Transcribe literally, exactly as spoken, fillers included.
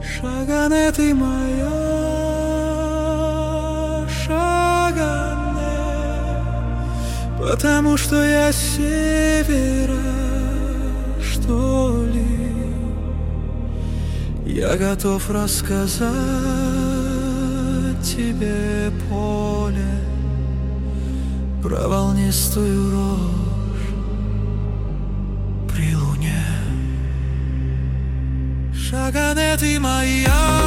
Шагане ты моя, Шагане, потому что я с севера, что ли. Я готов рассказать тебе, поле, про волнистую рожь при луне. Шагане ты моя,